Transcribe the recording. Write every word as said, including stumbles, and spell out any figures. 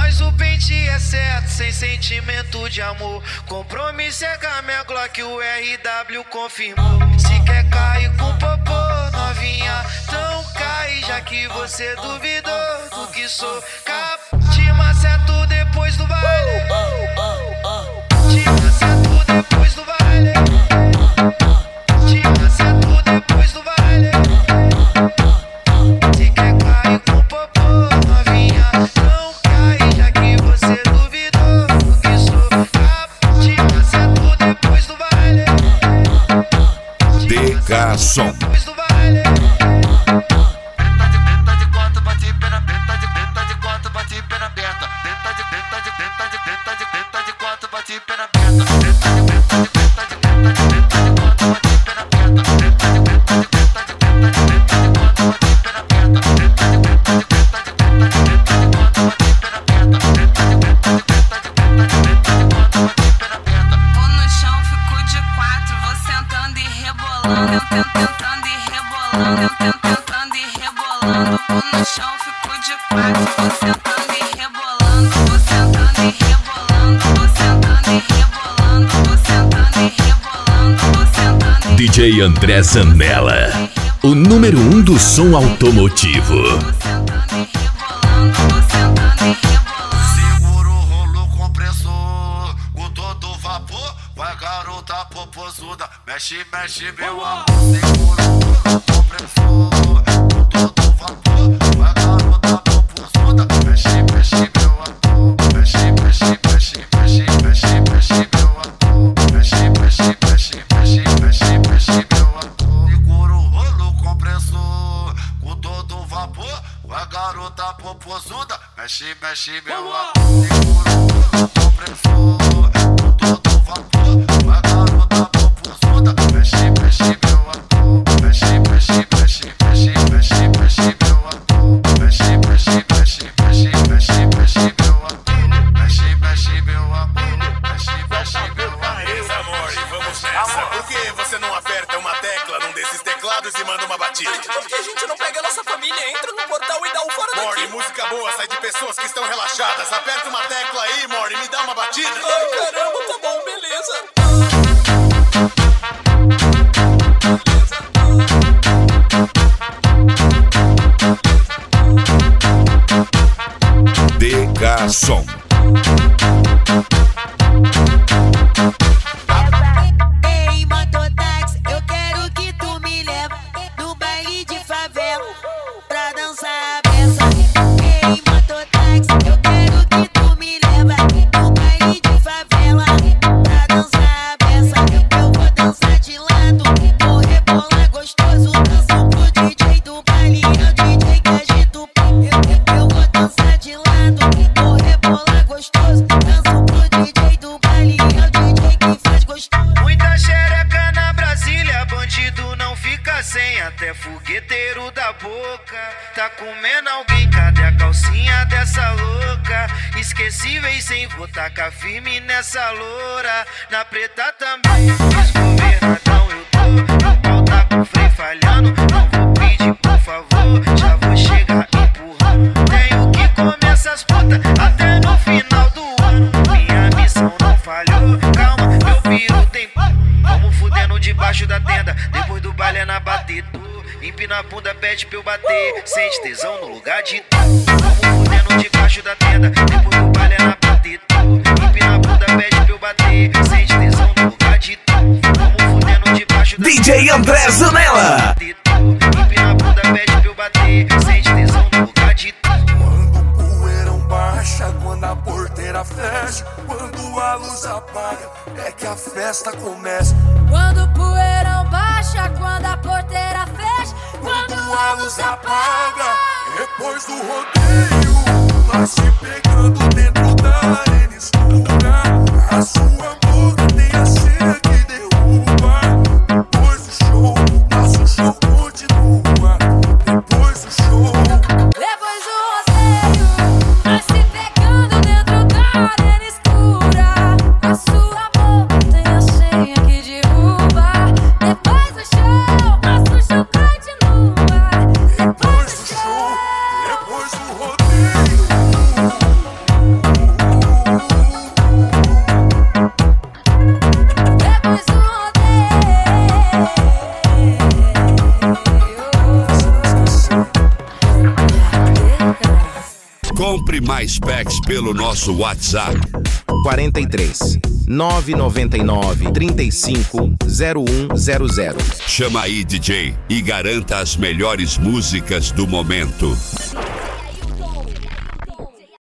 Mas o pente é certo, sem sentimento de amor. Compromisso é com a minha Glock, o R W confirmou. Se quer cair com popô, novinha, então cai. Já que você duvidou do que sou. Cap, te maceto depois do baile. Te maceto depois do baile. Te maceto depois do baile. Se quer cair com popô, novinha, não cai. Já que você duvidou do que sou. Cap, te maceto depois do baile. D K Som. Depois do baile. Tentando e rebolando, tentando e rebolando. Vou no chão, fico de quatro. Vou sentando e rebolando, vou sentando e rebolando, vou sentando e rebolando, vou sentando e rebolando, vou sentando e D J André Zanella, o número um do som automotivo. vou sentando e rebolando, vou sentando e rebolando. Seguro o rolo compressor, com todo vapor. Vai garota popozuda, mexe, mexe meu amor. Seguro o rolo compressor, com todo vapor. Vai garota popozuda, mexe, mexe meu amor. Mexe, mexe, mexe, mexe, mexe, mexe meu amor. Mexe, mexe, mexe, mexe, mexe, mexe meu amor. Seguro o rolo compressor, com todo vapor. Vai garota popozuda, mexe, mexe meu amor. Seguro o rolo compressor, com todo vapor. Vai garota popozuda, mexe, mexe meu amor. Mexe, mexe, mexe, mexe, mexe, mexe meu amor. Mexe, mexe, mexe, mexe, mexe, mexe meu amor. Mexe, mexe meu amor. Mexe, mexe meu amor. Beleza, amor, e vamos nessa. Por que você não aperta uma tecla num desses teclados e manda uma batida? Por que a gente não pega a nossa família, entra no portal e dá um fora Mori, daqui? música boa sai de pessoas que estão relaxadas. Aperta uma tecla aí, Mori, me dá uma batida. Ai, caramba, tá bom, beleza. D K Som. Ei, mototáxi, eu quero que tu me leva no baile de favela pra dançar a peça. Ei, mototáxi, eu quero que tu me leva no baile de favela pra dançar a peça. Eu vou dançar de lado, vou rebolar gostoso. Danço pro D J do baile, é o D J que agita o pé. Eu, eu vou dançar de lado, vou rebolar gostoso. Danço pro D J do baile, é o D J que faz gostoso. Muita xereca na Brasília, bandido não fica sem. Até fogueteiro da boca tá comendo alguém. Cadê a calcinha dessa louca? Esquecíveis sem vou tacar firme nessa loura. Na preta também, desgovernadão eu tô. O pau tá com freio falhando, não vou pedir por favor. Já vou chegar empurrando. Tenho que comer essas putas até no final do ano. Minha missão não falhou, calma, meu piro tem. Vamos fudendo debaixo da tenda, depois do baile é na batedor. Empina a bunda, pede pra eu bater, sente tesão no lugar de tu. Vamos fudendo debaixo da tenda, depois do baile é na batedor. Empina a bunda, pede pra eu bater, sente tesão no lugar de tu. Vamos fudendo debaixo da D J André Zanella. Empina a bunda, pede pra eu bater, sente tesão no lugar de tu. Quando o poeirão baixa, quando a porteira fecha, quando a luz apaga, é que a festa começa. Quando o poeirão baixa, quando a porteira fecha, Quando a luz apaga, depois do rodeio, nós se pegando dentro da arena escura. A sua boca tem a cena que derruba. Depois do show, nosso show continua. Depois do show, depois do rodeio, nós se pegando dentro da arena escura. A sua boca tem a senha que derruba. Depois do show, nosso show continua. depois do show, depois do rodeio. Compre mais packs pelo nosso WhatsApp. quarenta e três, nove noventa e nove, trinta e cinco, zero um zero zero. Chama aí, D J, e garanta as melhores músicas do momento.